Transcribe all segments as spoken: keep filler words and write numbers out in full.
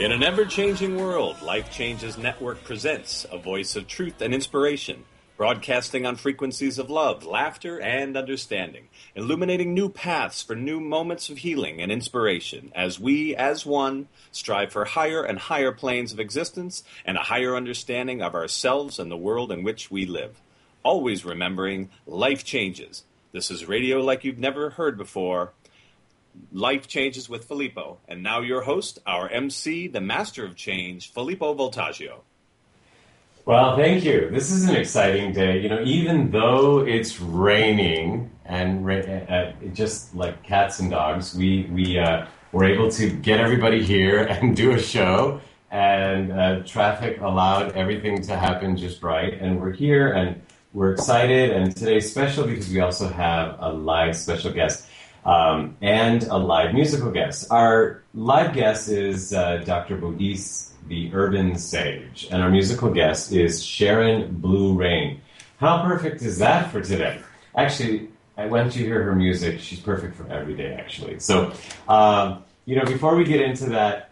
In an ever-changing world, Life Changes Network presents a voice of truth and inspiration, broadcasting on frequencies of love, laughter, and understanding, illuminating new paths for new moments of healing and inspiration as we, as one, strive for higher and higher planes of existence and a higher understanding of ourselves and the world in which we live. Always remembering, life changes. This is radio like you've never heard before. Life Changes with Filippo. And now your host, our M C, the master of change, Filippo Voltaggio. Well, thank you. This is an exciting day. You know, even though it's raining and ra- uh, just like cats and dogs, we, we uh, were able to get everybody here and do a show. And uh, traffic allowed everything to happen just right. And we're here and we're excited. And today's special because we also have a live special guest. Um, and a live musical guest. Our live guest is uh, Doctor Bodhis, the Urban Sage, and our musical guest is Sharon Blue Rain. How perfect is that for today? Actually, I went to hear her music. She's perfect for every day, actually. So, um, you know, before we get into that,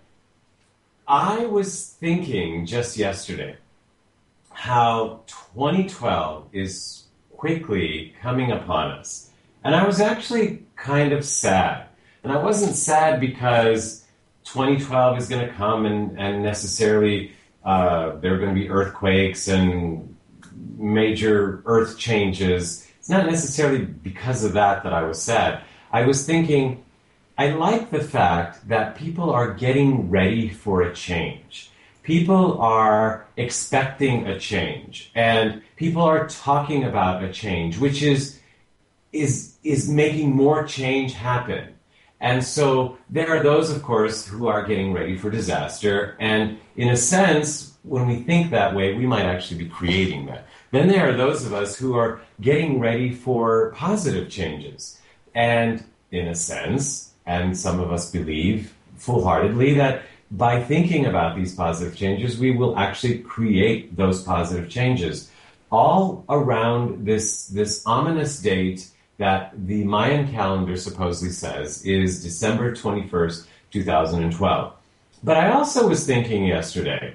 I was thinking just yesterday how twenty twelve is quickly coming upon us. And I was actually kind of sad. And I wasn't sad because twenty twelve is going to come and, and necessarily uh, there are going to be earthquakes and major earth changes. It's not necessarily because of that that I was sad. I was thinking, I like the fact that people are getting ready for a change. People are expecting a change. And people are talking about a change, which is is is making more change happen. And so there are those, of course, who are getting ready for disaster. And in a sense, when we think that way, we might actually be creating that. Then there are those of us who are getting ready for positive changes. And in a sense, and some of us believe full-heartedly that by thinking about these positive changes, we will actually create those positive changes. All around this, this ominous date that the Mayan calendar supposedly says is December twenty-first, twenty twelve. But I also was thinking yesterday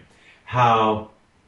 how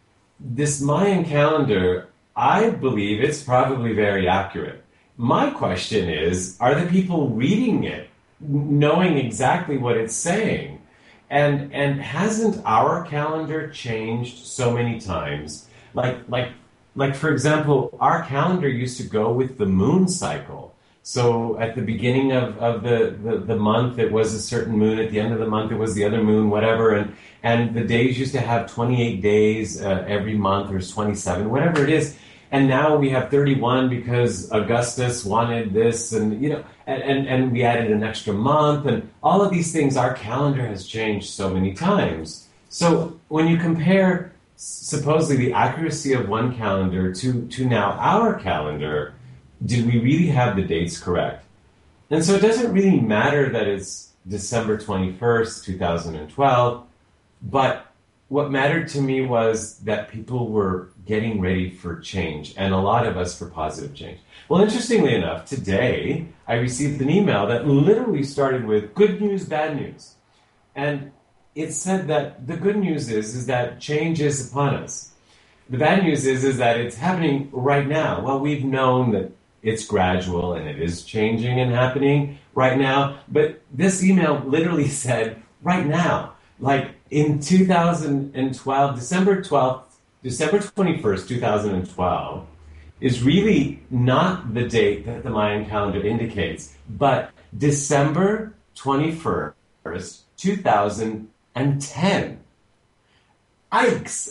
this Mayan calendar, I believe it's probably very accurate. My question is, are the people reading it knowing exactly what it's saying? And and hasn't our calendar changed so many times? Like like Like, for example, our calendar used to go with the moon cycle. So at the beginning of, of the, the, the month, it was a certain moon. At the end of the month, it was the other moon, whatever. And, and the days used to have twenty-eight days uh, every month, or twenty-seven, whatever it is. And now we have thirty-one because Augustus wanted this, and, you know, and, and, and we added an extra month. And all of these things, our calendar has changed so many times. So when you compare supposedly the accuracy of one calendar to, to now our calendar, did we really have the dates correct? And so it doesn't really matter that it's December twenty-first, twenty twelve, but what mattered to me was that people were getting ready for change, and a lot of us for positive change. Well, interestingly enough, today I received an email that literally started with good news, bad news. And it said that the good news is, is that change is upon us. The bad news is, is that it's happening right now. Well, we've known that it's gradual and it is changing and happening right now. But this email literally said right now, like in two thousand twelve, December twelfth, December twenty-first, twenty twelve is really not the date that the Mayan calendar indicates, but December twenty-first, two thousand And ten. Ikes.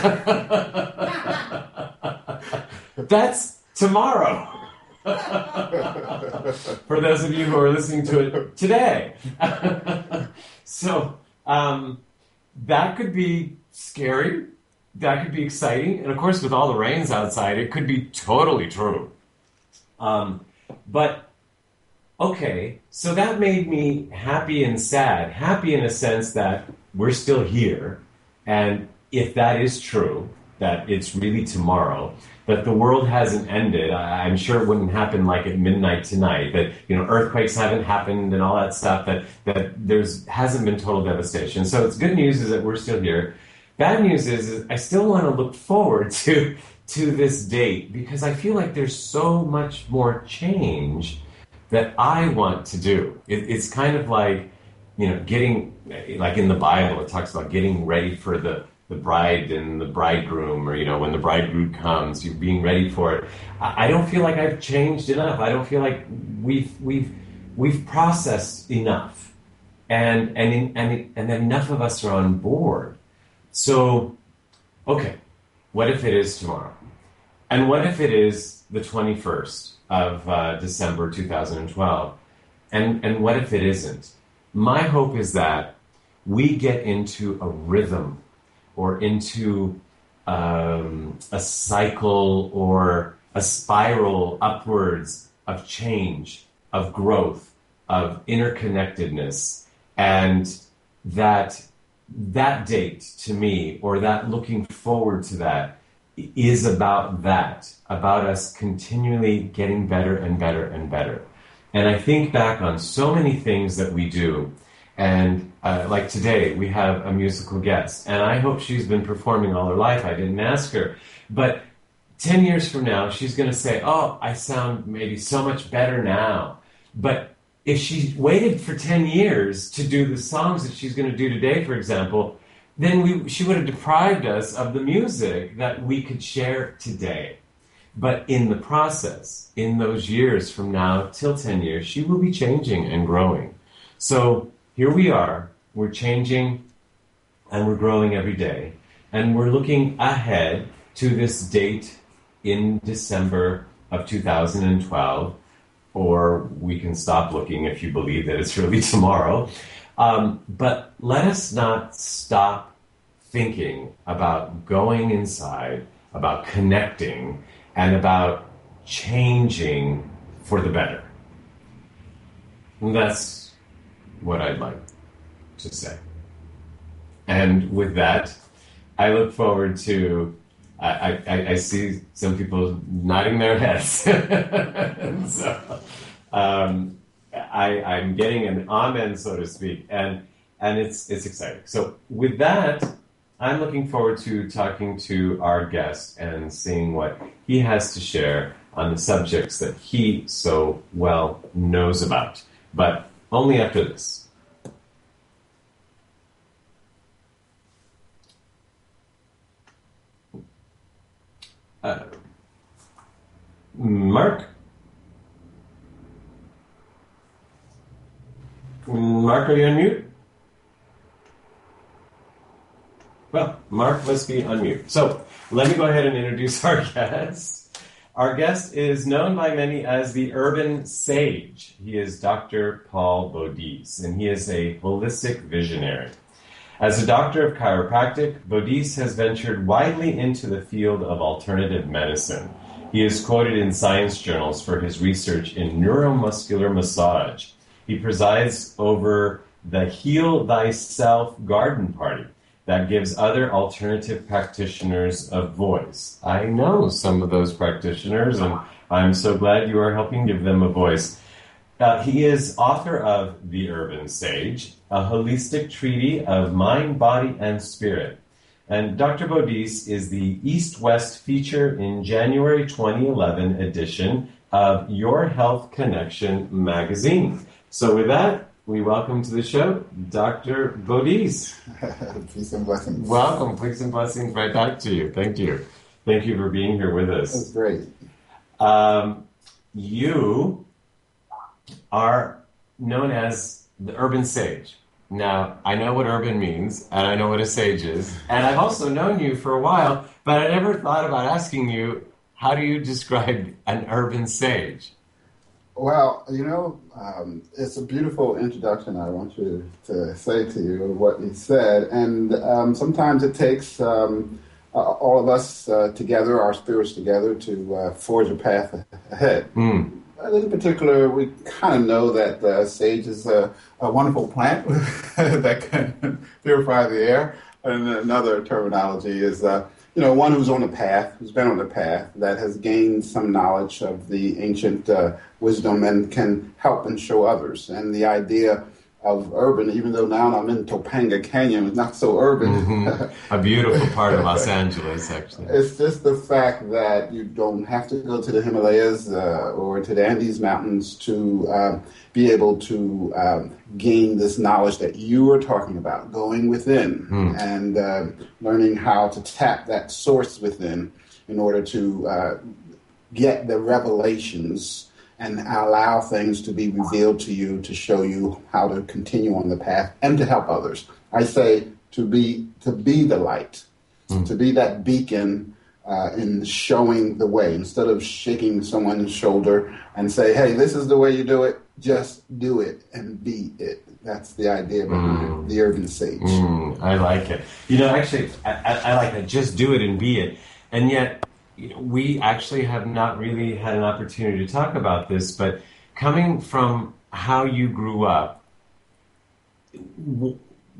That's tomorrow. For those of you who are listening to it today. So um, that could be scary. That could be exciting. And of course, with all the rains outside, it could be totally true. Um, but Okay, so that made me happy and sad. Happy in a sense that we're still here, and if that is true, that it's really tomorrow, that the world hasn't ended. I, I'm sure it wouldn't happen like at midnight tonight, that, you know, earthquakes haven't happened and all that stuff, that, that there's hasn't been total devastation. So it's good news is that we're still here. Bad news is, is I still want to look forward to to this date, because I feel like there's so much more change that I want to do. It, it's kind of like, you know, getting, like in the Bible, it talks about getting ready for the, the bride and the bridegroom, or, you know, when the bridegroom comes, you're being ready for it. I, I don't feel like I've changed enough. I don't feel like we've we've we've processed enough, and and in, and and enough of us are on board. So, okay, what if it is tomorrow? And what if it is the twenty-first of uh, December two thousand twelve? And, and what if it isn't? My hope is that we get into a rhythm, or into um, a cycle, or a spiral upwards of change, of growth, of interconnectedness, and that that date to me, or that looking forward to that, is about that, about us continually getting better and better and better. And I think back on so many things that we do, and uh, like today, we have a musical guest, and I hope she's been performing all her life. I didn't ask her. But ten years from now, she's going to say, oh, I sound maybe so much better now. But if she waited for ten years to do the songs that she's going to do today, for example, then we, she would have deprived us of the music that we could share today. But in the process, in those years from now till ten years, she will be changing and growing. So here we are, we're changing and we're growing every day. And we're looking ahead to this date in December of two thousand twelve, or we can stop looking if you believe that it's really tomorrow. Um, but let us not stop thinking about going inside, about connecting, and about changing for the better. And that's what I'd like to say. And with that, I look forward to, I, I, I see some people nodding their heads. so um, I, I'm getting an amen, so to speak, and and it's it's exciting. So with that, I'm looking forward to talking to our guest and seeing what he has to share on the subjects that he so well knows about. But only after this. Uh, Mark? Mark, are you on mute? Well, Mark must be on mute. So let me go ahead and introduce our guest. Our guest is known by many as the Urban Sage. He is Doctor Paul Bodice, and he is a holistic visionary. As a doctor of chiropractic, Bodice has ventured widely into the field of alternative medicine. He is quoted in science journals for his research in neuromuscular massage. He presides over the Heal Thyself Garden Party that gives other alternative practitioners a voice. I know some of those practitioners, and I'm so glad you are helping give them a voice. Uh, he is author of The Urban Sage, a holistic treatise of mind, body, and spirit. And Doctor Bodice is the East-West feature in January twenty eleven edition of Your Health Connection magazine. So with that, we welcome to the show Doctor Bodice. Peace and blessings. Welcome. Peace and blessings right back to you. Thank you. Thank you for being here with us. That's great. Um, you are known as the Urban Sage. Now, I know what urban means, and I know what a sage is, and I've also known you for a while, but I never thought about asking you, how do you describe an urban sage? Well, you know, um, it's a beautiful introduction I want you to say to you what you said, and um, sometimes it takes um, uh, all of us uh, together, our spirits together, to uh, forge a path ahead. Mm. In particular, we kind of know that uh, sage is a, a wonderful plant that can purify the air. And another terminology is uh, you know, one who's on the path, who's been on the path, that has gained some knowledge of the ancient uh, wisdom and can help and show others. And the idea of urban, even though now I'm in Topanga Canyon, it's not so urban. Mm-hmm. A beautiful part of Los Angeles, actually. It's just the fact that you don't have to go to the Himalayas uh, or to the Andes Mountains to uh, be able to um, gain this knowledge that you are talking about, going within mm. and uh, learning how to tap that source within in order to uh, get the revelations and allow things to be revealed to you to show you how to continue on the path and to help others. I say to be to be the light, mm. to be that beacon uh, in showing the way. Instead of shaking someone's shoulder and say, hey, this is the way you do it, just do it and be it. That's the idea behind mm. the urban sage. Mm, I like it. You know, actually, I, I, I like that. Just do it and be it. And yet, we actually have not really had an opportunity to talk about this, but coming from how you grew up, w-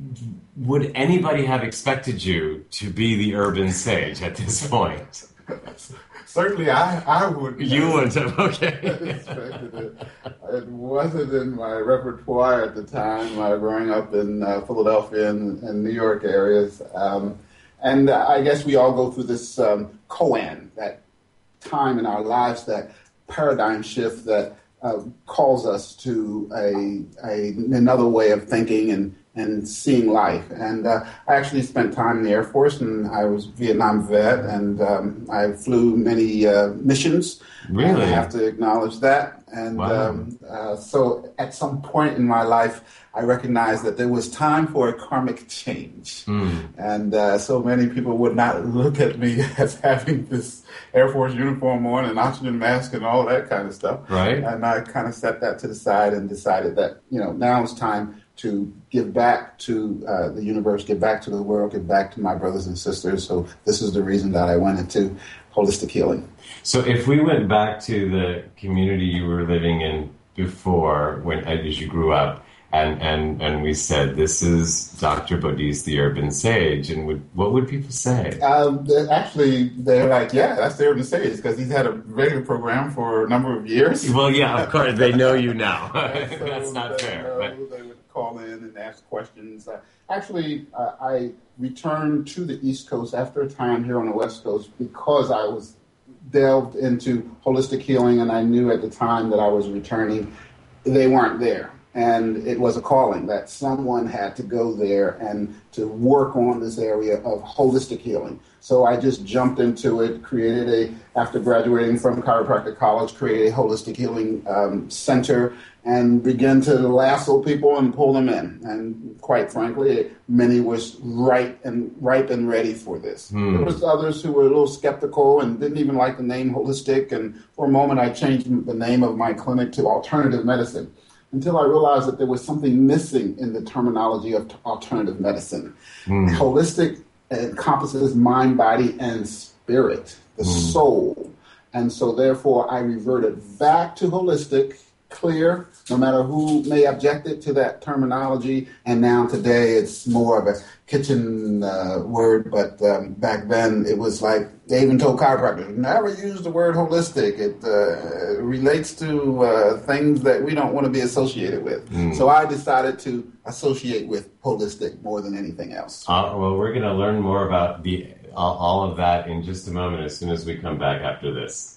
would anybody have expected you to be the urban sage at this point? Certainly, I, I would. You wouldn't have, okay. expected it. It wasn't in my repertoire at the time, uh, growing up in uh, Philadelphia and, and New York areas. Um, And uh, I guess we all go through this um, koan, that time in our lives, that paradigm shift that uh, calls us to a, a another way of thinking and, and seeing life. And uh, I actually spent time in the Air Force, and I was a Vietnam vet, and um, I flew many uh, missions. Really? I have to acknowledge that. And wow. um, uh, so at some point in my life, I recognized that there was time for a karmic change. Mm. And uh, so many people would not look at me as having this Air Force uniform on and oxygen mask and all that kind of stuff. Right. And I kind of set that to the side and decided that, you know, now it's time to give back to uh, the universe, give back to the world, give back to my brothers and sisters. So this is the reason that I went into holistic healing. So if we went back to the community you were living in before, when as you grew up, and, and, and we said, this is Doctor Bodis, the urban sage, and would, what would people say? Um, actually, they're like, yeah, that's the urban sage, because he's had a regular program for a number of years. Well, yeah, of course, they know you now. So that's not they fair. Know, but... They would call in and ask questions. Uh, actually, uh, I returned to the East Coast after a time here on the West Coast because I was delved into holistic healing, and I knew at the time that I was returning, they weren't there. And it was a calling that someone had to go there and to work on this area of holistic healing. So I just jumped into it, created a, after graduating from chiropractic college, created a holistic healing um, center and began to lasso people and pull them in. And quite frankly, many was right and ripe and ready for this. Hmm. There was others who were a little skeptical and didn't even like the name holistic. And for a moment, I changed the name of my clinic to alternative medicine, until I realized that there was something missing in the terminology of t- alternative medicine. Mm. Holistic encompasses mind, body, and spirit, the mm. soul. And so therefore I reverted back to holistic, clear, no matter who may object it to that terminology. And now today it's more of a kitchen uh, word, but um, back then it was like, they even told chiropractors, never use the word holistic. It uh, relates to uh, things that we don't want to be associated with. Mm. So I decided to associate with holistic more than anything else. Uh, well, we're going to learn more about the all, all of that in just a moment as soon as we come back after this.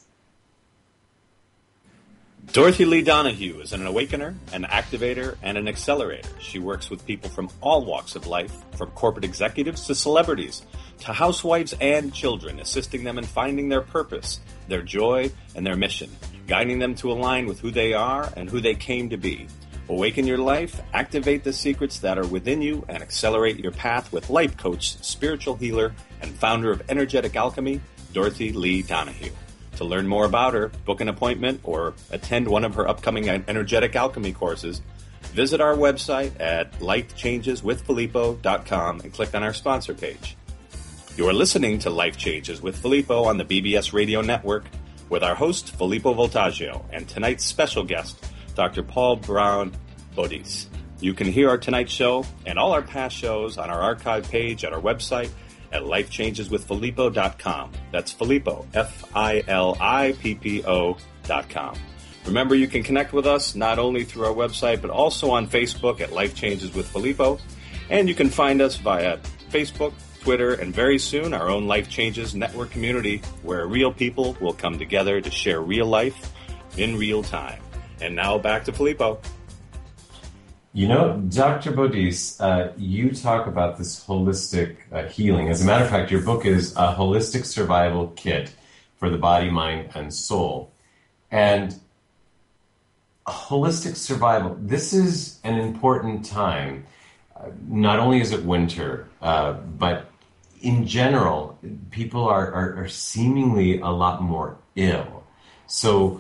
Dorothy Lee Donahue is an awakener, an activator, and an accelerator. She works with people from all walks of life, from corporate executives to celebrities, to housewives and children, assisting them in finding their purpose, their joy, and their mission, guiding them to align with who they are and who they came to be. Awaken your life, activate the secrets that are within you, and accelerate your path with life coach, spiritual healer, and founder of Energetic Alchemy, Dorothy Lee Donahue. To learn more about her, book an appointment, or attend one of her upcoming Energetic Alchemy courses, visit our website at life changes with filippo dot com and click on our sponsor page. You are listening to Life Changes with Filippo on the B B S Radio Network with our host, Filippo Voltaggio, and tonight's special guest, Doctor Paul Brown Bodis. You can hear our tonight's show and all our past shows on our archive page at our website at life changes with filippo dot com. That's Filippo, F I L I P P O dot com. Remember, you can connect with us not only through our website, but also on Facebook at Life Changes with Filippo. And you can find us via Facebook, Twitter, and very soon our own Life Changes network community, where real people will come together to share real life in real time. And now back to Filippo. You know, Doctor Bodis, uh, you talk about this holistic uh, healing. As a matter of fact, your book is a holistic survival kit for the body, mind, and soul. And holistic survival, this is an important time. Uh, not only is it winter, uh, but in general, people are, are, are seemingly a lot more ill. So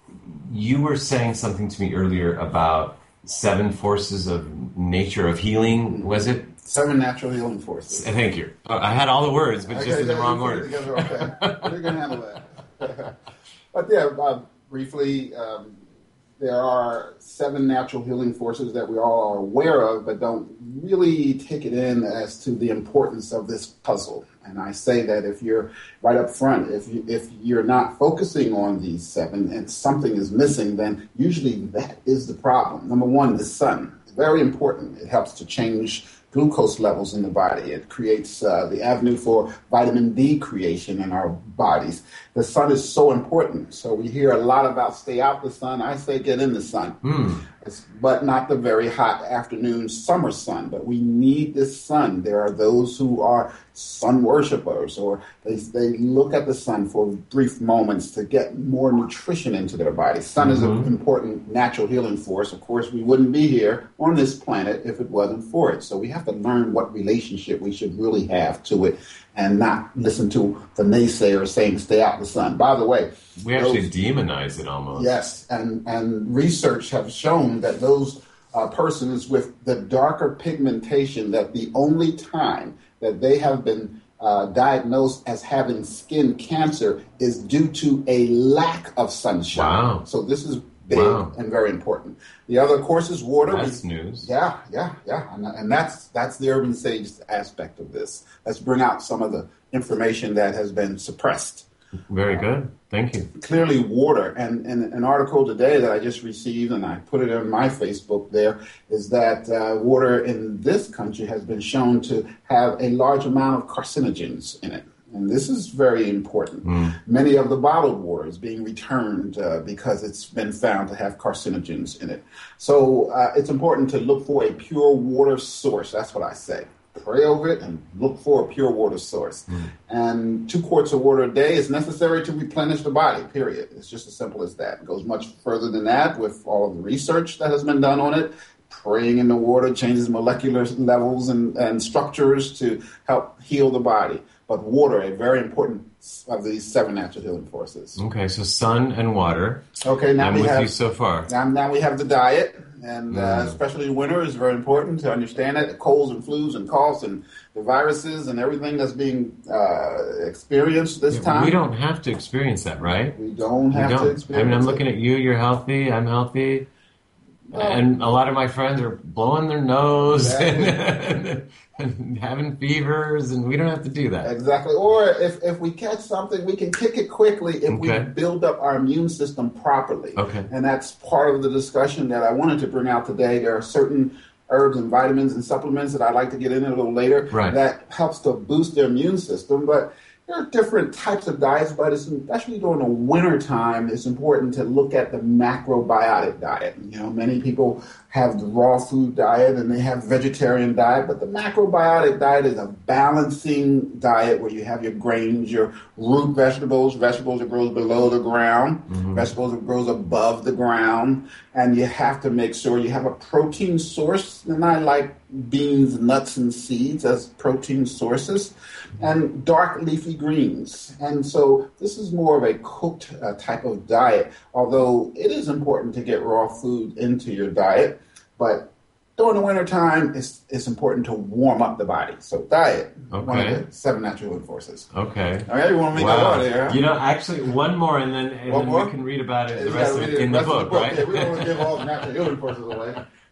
you were saying something to me earlier about seven forces of nature, of healing, was it? Seven natural healing forces. Thank you. Uh, I had all the words, but okay, just in the yeah, wrong order. Together, okay. You're going to handle that. But yeah, uh, briefly, um, there are seven natural healing forces that we all are aware of, but don't really take it in as to the importance of this puzzle. And I say that if you're right up front, if you, if you're not focusing on these seven and something is missing, then usually that is the problem. Number one, the sun. Very important. It helps to change glucose levels in the body. It creates uh, the avenue for vitamin D creation in our bodies. The sun is so important. So we hear a lot about stay out the sun. I say get in the sun. Mm. It's, but not the very hot afternoon summer sun. But we need this sun. There are those who are sun worshipers, or they, they look at the sun for brief moments to get more nutrition into their body. Sun mm-hmm. is an important natural healing force. Of course, we wouldn't be here on this planet if it wasn't for it. So we have to learn what relationship we should really have to it and not listen to the naysayers saying stay out the sun. By the way, we actually those, demonize it almost. Yes, and, and research have shown that those uh, persons with the darker pigmentation, that the only time that they have been uh, diagnosed as having skin cancer is due to a lack of sunshine. Wow. So this is big wow. and very important. The other, of course, is water. That's we, news. Yeah, yeah, yeah. And, and that's that's the urban sage aspect of this. Let's bring out some of the information that has been suppressed. Very good. Thank you. Clearly, water. And, and an article today that I just received, and I put it on my Facebook there, is that uh, water in this country has been shown to have a large amount of carcinogens in it. And this is very important. Mm. Many of the bottled water is being returned uh, because it's been found to have carcinogens in it. So uh, it's important to look for a pure water source. That's what I say. Pray over it and look for a pure water source. Mm. And two quarts of water a day is necessary to replenish the body, period. It's just as simple as that. It goes much further than that with all of the research that has been done on it. Praying in the water changes molecular levels and, and structures to help heal the body. But water, a very important of these seven natural healing forces. Okay, so sun and water. Okay, now I'm we with have, you so far. Now, now we have the diet, and mm. uh, especially winter is very important to understand it. The colds and flus and coughs and the viruses and everything that's being uh, experienced this yeah, time. We don't have to experience that, right? We don't have we don't. to experience I mean, I'm it. looking at you. You're healthy. I'm healthy. Well, and a lot of my friends are blowing their nose exactly. and, and having fevers, and we don't have to do that. Exactly. Or if, if we catch something, we can kick it quickly if okay. we build up our immune system properly. Okay. And that's part of the discussion that I wanted to bring out today. There are certain herbs and vitamins and supplements that I'd like to get in a little later right. that helps to boost their immune system. But there are different types of diets, but especially during the winter time, it's important to look at the macrobiotic diet. You know, many people have the raw food diet and they have vegetarian diet, but the macrobiotic diet is a balancing diet where you have your grains, your root vegetables, vegetables that grows below the ground, mm-hmm. vegetables that grows above the ground, and you have to make sure you have a protein source. And I like beans, nuts, and seeds as protein sources, and dark leafy greens. And so this is more of a cooked uh, type of diet, although it is important to get raw food into your diet. But during the wintertime, it's, it's important to warm up the body. So diet, okay. one of the seven natural healing forces. Okay. All right, you want to make wow. that one there? Huh? You know, actually, one more, and then, and then more? we can read about it, the yeah, rest of it in the book, book, right? Yeah, we don't want to give all the natural healing forces away.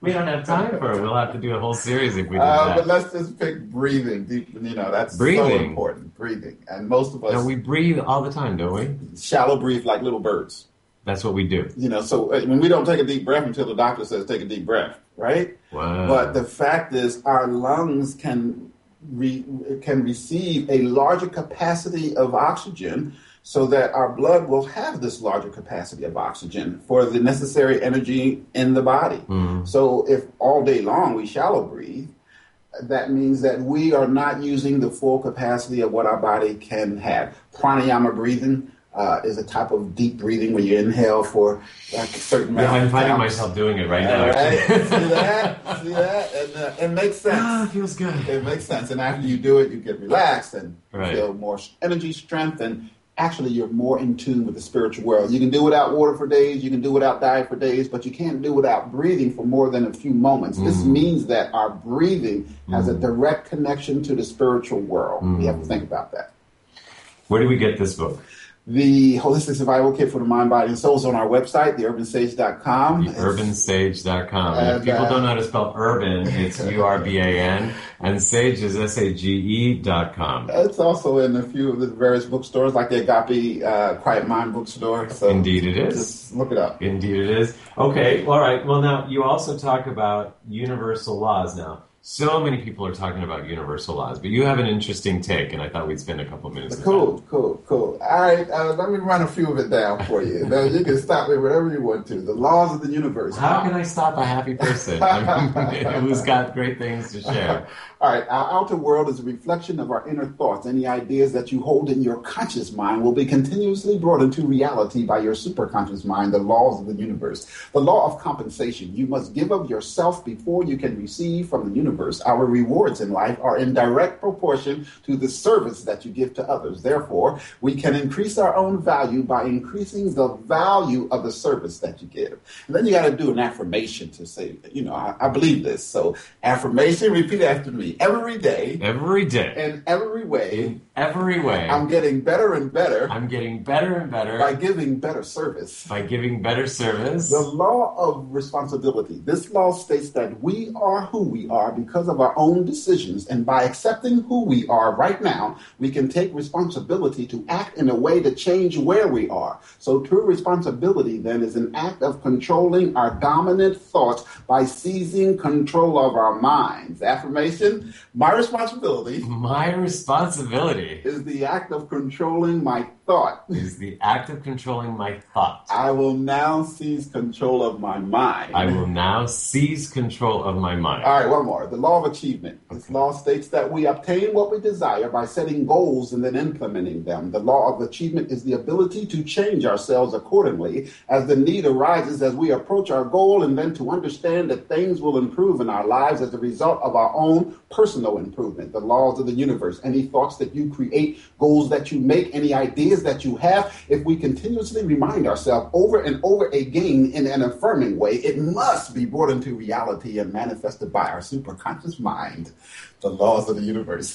We don't have time for it. We'll have to do a whole series if we do uh, that. But let's just pick breathing. Deep, you know, that's breathing. so important. Breathing. And most of us... No, we breathe all the time, don't we? Shallow breathe like little birds. That's what we do. You know, so when we don't take a deep breath until the doctor says take a deep breath, right? Wow. But the fact is our lungs can re, can receive a larger capacity of oxygen so that our blood will have this larger capacity of oxygen for the necessary energy in the body. Mm-hmm. So if all day long we shallow breathe, that means that we are not using the full capacity of what our body can have. Pranayama breathing uh, is a type of deep breathing where you inhale for like a certain amount yeah, I'm of finding time. myself doing it right now. Right? See that? See that? And uh, it makes sense. Ah, it feels good. It makes sense. And after you do it, you get relaxed and right. feel more energy, strength, and actually you're more in tune with the spiritual world. You can do without water for days, you can do without diet for days, but you can't do without breathing for more than a few moments. Mm. This means that our breathing has mm. a direct connection to the spiritual world. Mm. We have to think about that. Where do we get this book? The Holistic Survival Kit for the Mind, Body, and Soul is on our website, the urban sage dot com. the urban sage dot com. And if people uh, don't know how to spell urban, it's U R B A N, and sage is S A G E dot com. It's also in a few of the various bookstores, like the Agape uh, Quiet Mind bookstore. So indeed it is. Just look it up. Indeed it is. Okay, all right. Well, now, you also talk about universal laws now. So many people are talking about universal laws, but you have an interesting take, and I thought we'd spend a couple minutes with Cool, that. cool, cool. All right, uh, let me run a few of it down for you. Now, you can stop me whenever you want to. The laws of the universe. How can I stop a happy person I mean, who's got great things to share? All right, our outer world is a reflection of our inner thoughts. Any ideas that you hold in your conscious mind will be continuously brought into reality by your superconscious mind, the laws of the universe. The law of compensation. You must give of yourself before you can receive from the universe. Our rewards in life are in direct proportion to the service that you give to others. Therefore, we can increase our own value by increasing the value of the service that you give. And then you got to do an affirmation to say, you know, I, I believe this. So affirmation, repeat after me. Every day. Every day. In every way. In every way. I'm getting better and better. I'm getting better and better. By giving better service. By giving better service. The law of responsibility. This law states that we are who we are because of our own decisions. And by accepting who we are right now, we can take responsibility to act in a way to change where we are. So true responsibility then is an act of controlling our dominant thoughts by seizing control of our minds. Affirmation. My responsibility. My responsibility. Is the act of controlling my thought. Is the act of controlling my thought. I will now seize control of my mind. I will now seize control of my mind. All right, one more. The law of achievement. Okay. This law states that we obtain what we desire by setting goals and then implementing them. The law of achievement is the ability to change ourselves accordingly as the need arises as we approach our goal, and then to understand that things will improve in our lives as a result of our own personal improvement. The laws of the universe. Any thoughts that you create, goals that you make, any ideas that you have, if we continuously remind ourselves over and over again in an affirming way, it must be brought into reality and manifested by our superconscious mind. The laws of the universe.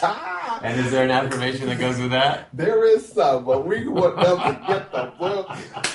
And is there an affirmation that goes with that? There is some, but we want them to get the book.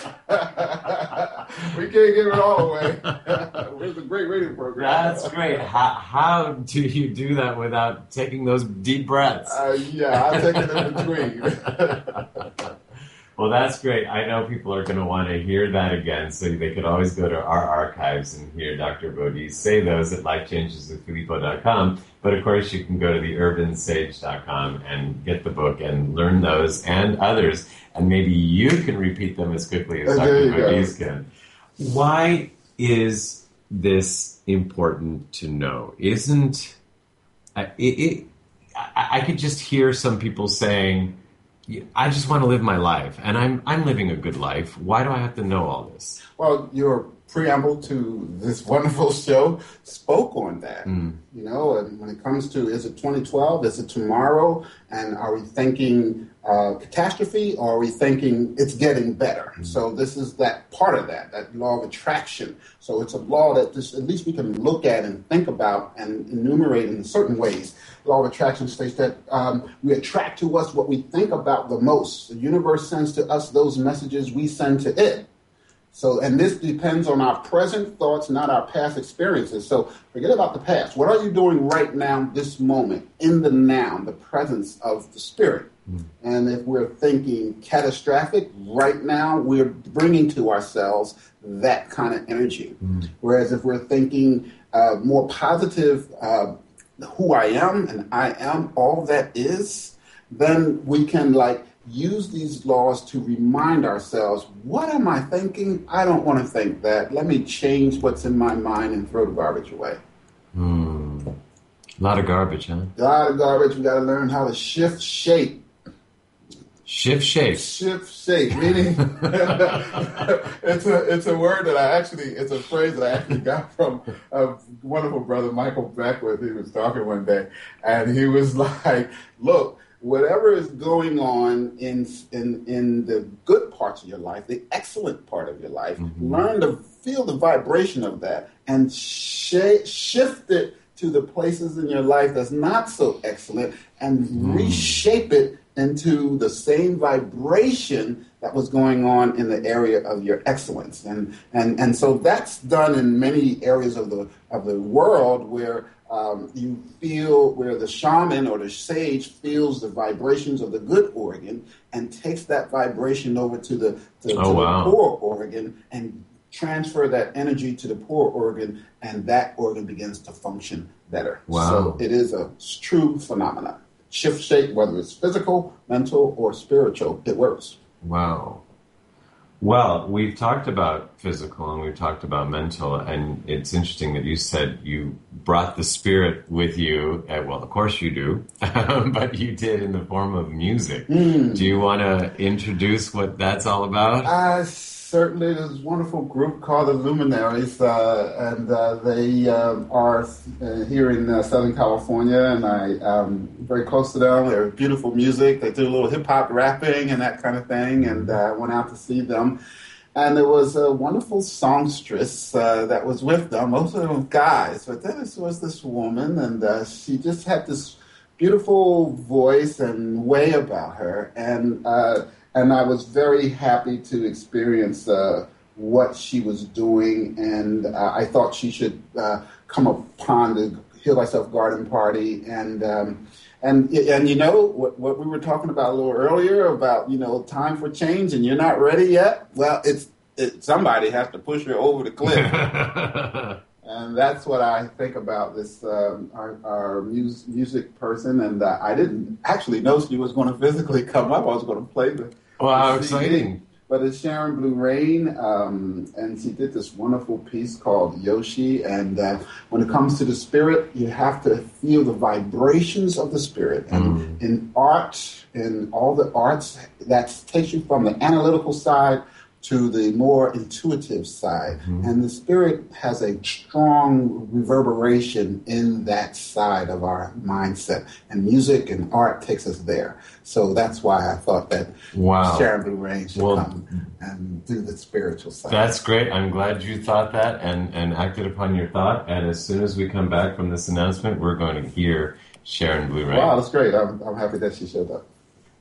We can't give it all away. It's a great radio program. That's great. How, how do you do that without taking those deep breaths? Uh, yeah, I'll take it in between. Well, that's great. I know people are going to want to hear that again, so they could always go to our archives and hear Doctor Bodhi say those at life changes with filippo dot com. But, of course, you can go to the urban sage dot com and get the book and learn those and others, and maybe you can repeat them as quickly as Doctor Bodhi's can. Why is this important to know? Isn't uh, it, it I, I could just hear some people saying, I just want to live my life, and I'm I'm living a good life. Why do I have to know all this? Well, your preamble to this wonderful show spoke on that. Mm. You know, and when it comes to, is it twenty twelve? Is it tomorrow? And are we thinking uh, catastrophe, or are we thinking it's getting better? Mm. So this is that part of that, that law of attraction. So it's a law that just, at least we can look at and think about and enumerate in certain ways. Law of attraction states that um, we attract to us what we think about the most. The universe sends to us those messages we send to it. So, and this depends on our present thoughts, not our past experiences. So forget about the past. What are you doing right now, this moment, in the now, the presence of the Spirit? Mm. And if we're thinking catastrophic, right now, we're bringing to ourselves that kind of energy. Mm. Whereas if we're thinking uh, more positive, uh, who I am and I am all that is, then we can like use these laws to remind ourselves, what am I thinking? I don't want to think that. Let me change what's in my mind and throw the garbage away. Mm. A lot of garbage, huh? A lot of garbage. We got to learn how to shift shape. Shift shape. Shift shape, meaning it's a it's a word that I actually, it's a phrase that I actually got from a wonderful brother, Michael Beckwith. He was talking one day, and he was like, look, whatever is going on in in in the good parts of your life, the excellent part of your life, mm-hmm. learn to feel the vibration of that and sh- shift it to the places in your life that's not so excellent and mm. reshape it into the same vibration that was going on in the area of your excellence. And and and so that's done in many areas of the of the world where um, you feel, where the shaman or the sage feels the vibrations of the good organ and takes that vibration over to the, to, oh, to wow. the poor organ and transfer that energy to the poor organ, and that organ begins to function better. Wow. So it is a true phenomenon. Shift shape, whether it's physical, mental, or spiritual, it works. Wow. Well, we've talked about physical and we've talked about mental, and it's interesting that you said you brought the spirit with you. Uh, well, of course you do, but you did in the form of music. Mm. Do you want to introduce what that's all about? Uh, certainly. There's a wonderful group called the Luminaries, uh, and uh, they uh, are uh, here in uh, Southern California, and I'm um, very close to them. They're beautiful music. They do a little hip-hop rapping and that kind of thing, and I uh, went out to see them. And there was a wonderful songstress uh, that was with them, most of them were guys, but then there was this woman, and uh, she just had this beautiful voice and way about her, and uh, and I was very happy to experience uh, what she was doing, and uh, I thought she should uh, come upon the Heal Thyself Garden Party, and um, and and you know what, what we were talking about a little earlier about, you know, time for change, and you're not ready yet. Well, it's it, somebody has to push her over the cliff. And that's what I think about this, um, our, our mus- music person. And uh, I didn't actually know she was going to physically come up. I was going to play the, well, how the C D. exciting. But it's Sharon Blue Rain, um, and she did this wonderful piece called Yoshi. And uh, when it comes to the spirit, you have to feel the vibrations of the spirit. And mm. in art, in all the arts, that takes you from the analytical side to the more intuitive side. Mm-hmm. And the spirit has a strong reverberation in that side of our mindset. And music and art takes us there. So that's why I thought that wow. Sharon Blue Rain should well, come and do the spiritual side. That's great. I'm glad you thought that and, and acted upon your thought. And as soon as we come back from this announcement, we're going to hear Sharon Blue Rain. Wow, that's great. I'm, I'm happy that she showed up.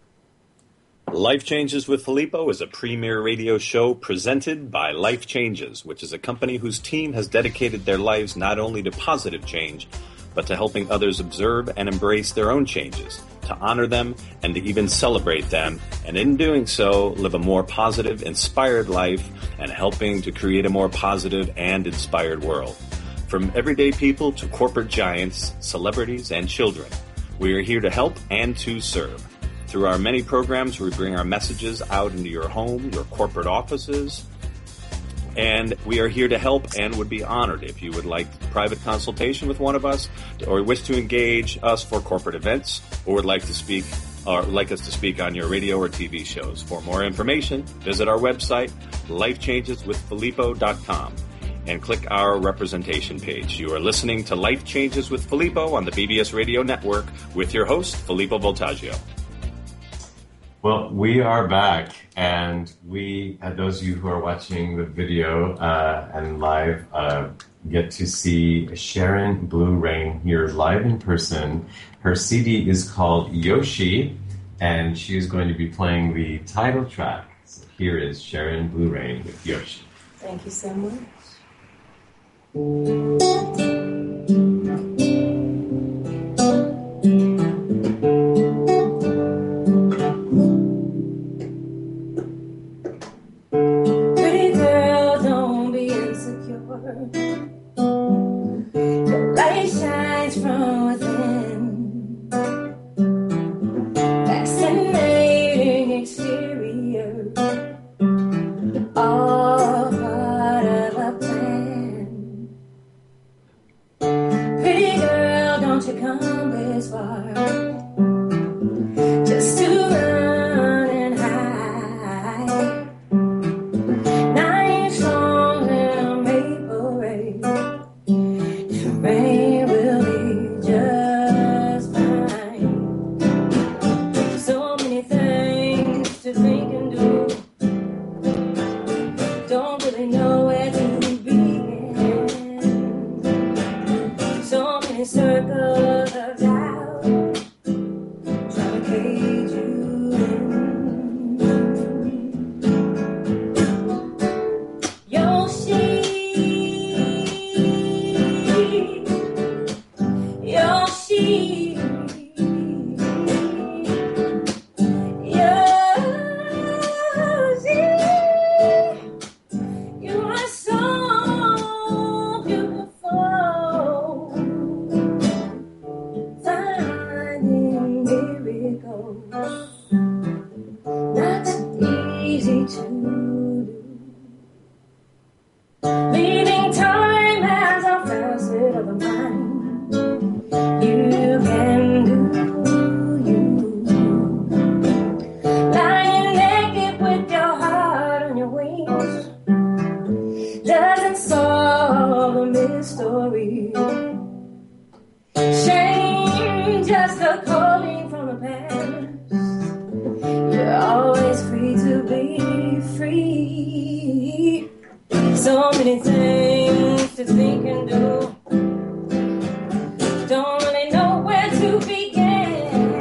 Life Changes with Filippo is a premier radio show presented by Life Changes, which is a company whose team has dedicated their lives not only to positive change, but to helping others observe and embrace their own changes, to honor them and to even celebrate them, and in doing so, live a more positive, inspired life and helping to create a more positive and inspired world. From everyday people to corporate giants, celebrities, and children, we are here to help and to serve. Through our many programs, we bring our messages out into your home, your corporate offices, and we are here to help and would be honored if you would like private consultation with one of us or wish to engage us for corporate events or would like to speak or like us to speak on your radio or T V shows. For more information, visit our website, life changes with filippo dot com, and click our representation page. You are listening to Life Changes with Filippo on the B B S Radio Network with your host, Filippo Voltaggio. Well, we are back, and we, uh, those of you who are watching the video uh, and live, uh, get to see Sharon Blue Rain here live in person. Her C D is called Yoshi, and she is going to be playing the title track. So here is Sharon Blue Rain with Yoshi. Thank you so much. Pretty girl, don't be insecure. Your light shines from within. Fascinating exterior, all part of a plan. Pretty girl, don't you come this far just to run and hide. Nine songs in a maple rain. The rain will be just fine. So many things to think and do. Don't really know where to begin. So many circles of doubt trying to cage you in. Yoshi, Yoshi, Yoshi, you are so beautiful. Finding miracles, not easy to do. Leaving time as a facet of the mind. You can do you. Lying naked with your heart on your wings doesn't solve the mystery. Shame, just a calling from the past. You're always free to be free. So many things to think and do. Don't really know where to begin.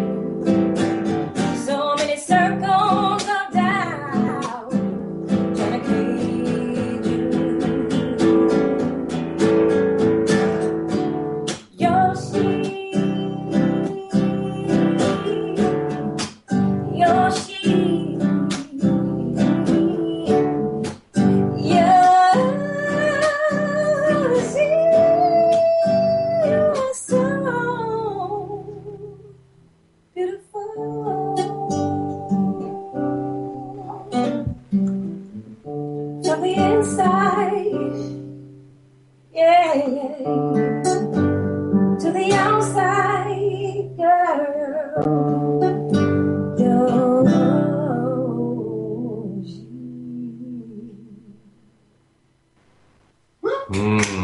So many circles of doubt trying to cage you. Yoshi, Yoshi, Yoshi, you are so beautiful. From the inside, yeah, yeah, to the outside, girl. Yoshi. Mm,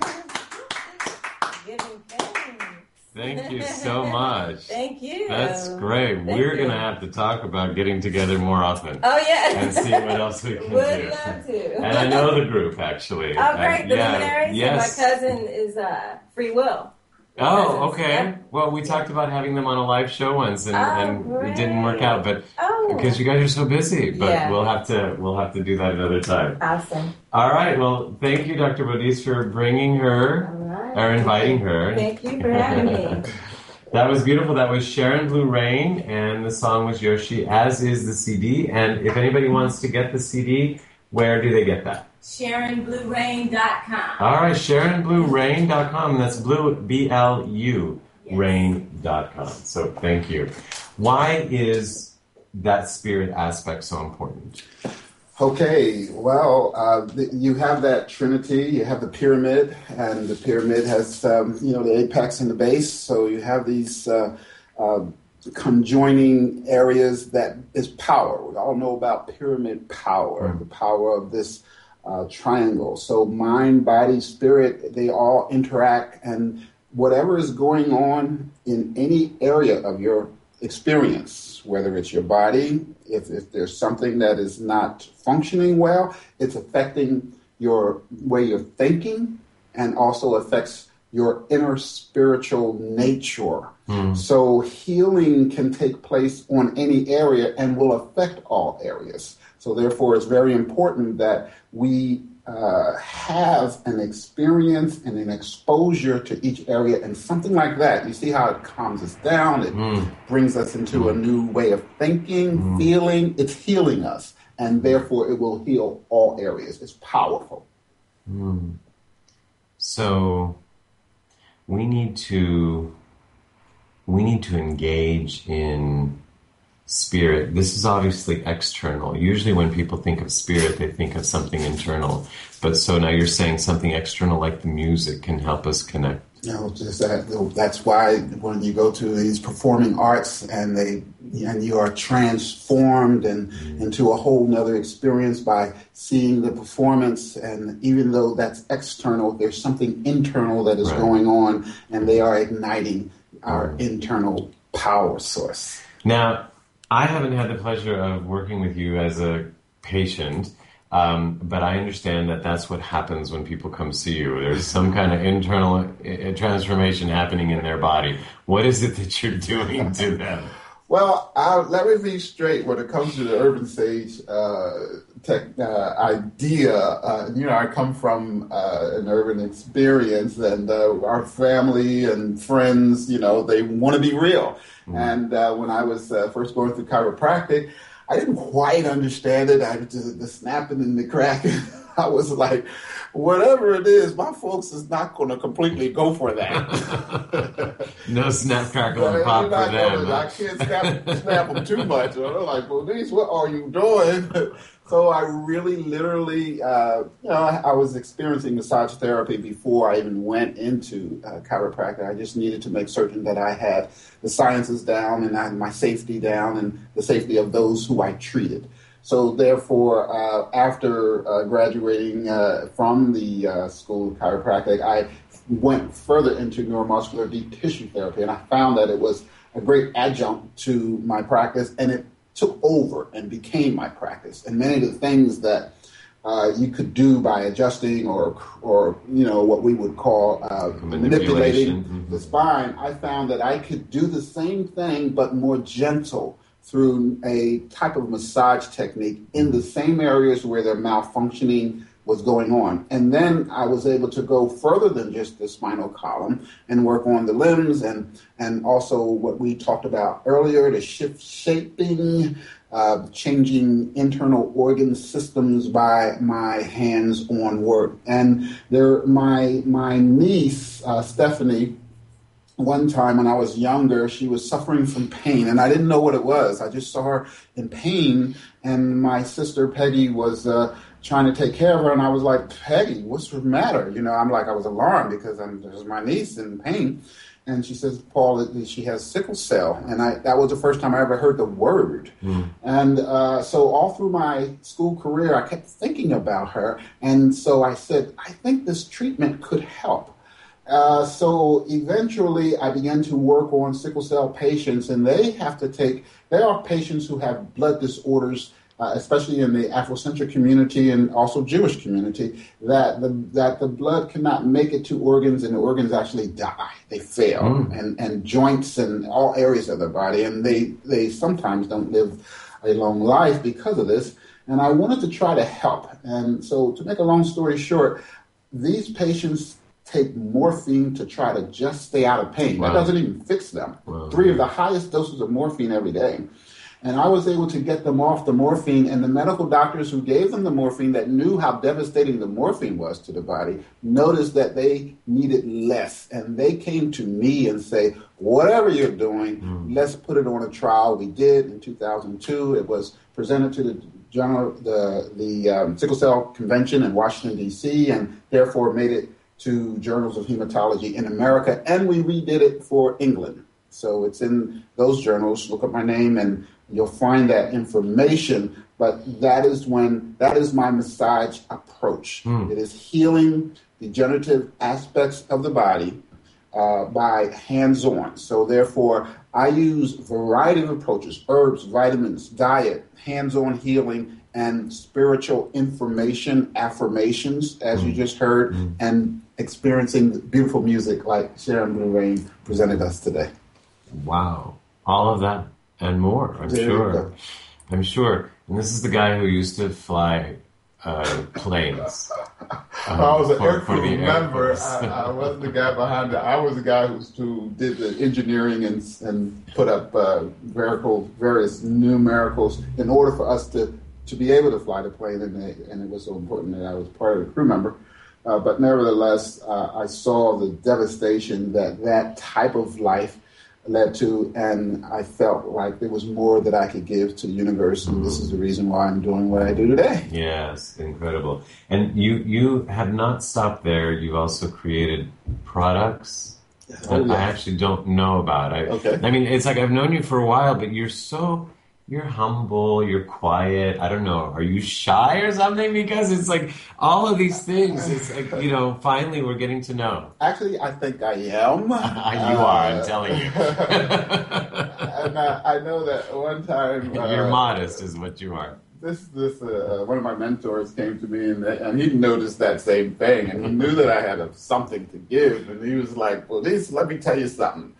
Giving thanks. thank you so much. Thank you. That's great. Thank We're you. going to have to talk about getting together more often Oh, yeah. and see what else we can Would do. love to. And I know the group, actually. Oh, great. Uh, The yeah, Luminaries. yes. So my cousin is uh, Free Will. My Oh, cousins. okay. Yeah. Well, we talked about having them on a live show once, and, Oh, and it didn't work great. out, but Oh. because you guys are so busy. But Yeah. we'll have to we'll have to do that another time. Awesome. All right. Well, thank you, Doctor Bodice, for bringing her All right. or inviting her. Thank you for having me. That was beautiful. That was Sharon Blue Rain, and the song was Yoshi, as is the C D. And if anybody wants to get the C D, where do they get that? Sharon Blue Rain dot com. All right, Sharon Blue Rain dot com. That's blue, B L U, Yes. rain dot com. So thank you. Why is that spirit aspect so important? Okay, well, uh, th- you have that trinity, you have the pyramid, and the pyramid has, um, you know, the apex and the base, so you have these uh, uh, conjoining areas that is power. We all know about pyramid power, Mm. the power of this uh, triangle. So mind, body, spirit, they all interact, and whatever is going on in any area of your experience, whether it's your body, if, if there's something that is not functioning well, it's affecting your way you're thinking and also affects your inner spiritual nature. Mm. So healing can take place on any area and will affect all areas. So therefore, it's very important that we uh, have an experience and an exposure to each area, and something like that. You see how it calms us down. It mm. brings us into mm. a new way of thinking, mm. feeling. It's healing us, and therefore it will heal all areas. It's powerful. Mm. So we need to we need to engage in spirit. This is obviously external. Usually when people think of spirit, they think of something internal. But so now you're saying something external like the music can help us connect. You know, just that, that's why when you go to these performing arts and they and you are transformed and mm-hmm. into a whole nother experience by seeing the performance, and even though that's external, there's something internal that is right. going on, and they are igniting our mm-hmm. internal power source. Now, I haven't had the pleasure of working with you as a patient, um, but I understand that that's what happens when people come see you. There's some kind of internal uh, transformation happening in their body. What is it that you're doing to them? Well, I'll, let me be straight when it comes to the Urban Sage uh, tech, uh, idea. Uh, you know, I come from uh, an urban experience, and uh, our family and friends, you know, they want to be real. Mm. And uh, when I was uh, first going through chiropractic, I didn't quite understand it. I just the snapping and the cracking. I was like, whatever it is, my folks is not going to completely go for that. No snap, crackle, and pop for them. Gonna, I can't snap, snap them too much. So they're like, Boudis, what are you doing? So I really, literally, uh, you know, I, I was experiencing massage therapy before I even went into uh, chiropractic. I just needed to make certain that I had the sciences down and I had my safety down and the safety of those who I treated. So therefore, uh, after uh, graduating uh, from the uh, School of Chiropractic, I went further into neuromuscular deep tissue therapy, and I found that it was a great adjunct to my practice, and it took over and became my practice. And many of the things that uh, you could do by adjusting or, or you know, what we would call uh, manipulating mm-hmm. the spine, I found that I could do the same thing but more gentle through a type of massage technique in the same areas where their malfunctioning was going on. And then I was able to go further than just the spinal column and work on the limbs and, and also what we talked about earlier, the shift shaping, uh, changing internal organ systems by my hands-on work. And there, my, my niece, uh, Stephanie, one time when I was younger, she was suffering from pain, and I didn't know what it was. I just saw her in pain, and my sister Peggy was uh, trying to take care of her, and I was like, Peggy, what's the matter? You know, I'm like, I was alarmed because I'm, there's my niece in pain. And she says, Paul, that she has sickle cell. And I, that was the first time I ever heard the word. Mm. And uh, so all through my school career, I kept thinking about her. And so I said, I think this treatment could help. Uh, so eventually I began to work on sickle cell patients, and they have to take, there are patients who have blood disorders, uh, especially in the Afrocentric community and also Jewish community, that the, that the blood cannot make it to organs, and the organs actually die. They fail, mm. and, and joints and all areas of their body, and they, they sometimes don't live a long life because of this. And I wanted to try to help. And so to make a long story short, these patients take morphine to try to just stay out of pain. Wow. That doesn't even fix them. Wow. Three of the highest doses of morphine every day. And I was able to get them off the morphine, and the medical doctors who gave them the morphine that knew how devastating the morphine was to the body noticed that they needed less. And they came to me and say, whatever you're doing, mm. let's put it on a trial. We did in two thousand two. It was presented to the General, the, the um, Sickle Cell Convention in Washington, D C, and therefore made it to Journals of Hematology in America, and we redid it for England. So it's in those journals. Look up my name and you'll find that information. But that is when, that is my massage approach. Mm. It is healing degenerative aspects of the body uh, by hands-on. So therefore, I use a variety of approaches, herbs, vitamins, diet, hands-on healing, and spiritual information, affirmations, as mm. you just heard, mm. and experiencing beautiful music like Sharon Blue Rain presented us today. Wow. All of that and more, I'm there sure. I'm sure. And this is the guy who used to fly uh, planes. Um, I was an for- air for the crew Air member. Force. I, I wasn't the guy behind it. I was the guy who, who did the engineering and and put up uh, miracle, various numericals in order for us to, to be able to fly the plane. And, they, and it was so important that I was part of the crew member. Uh, but nevertheless, uh, I saw the devastation that that type of life led to, and I felt like there was more that I could give to the universe, and this is the reason why I'm doing what I do today. Yes, incredible. And you you have not stopped there. You've also created products Oh, that yeah. I actually don't know about. I, Okay. I mean, it's like I've known you for a while, but you're so you're humble. You're quiet. I don't know. Are you shy or something? Because it's like all of these things. It's like, you know, finally we're getting to know. Actually, I think I am. you are. I'm telling you. And I, I know that one time uh, You're modest, is what you are. this this uh, one of my mentors came to me and, and he noticed that same thing, and he knew that I had a, something to give, and he was like, "Well, Lisa, let me tell you something.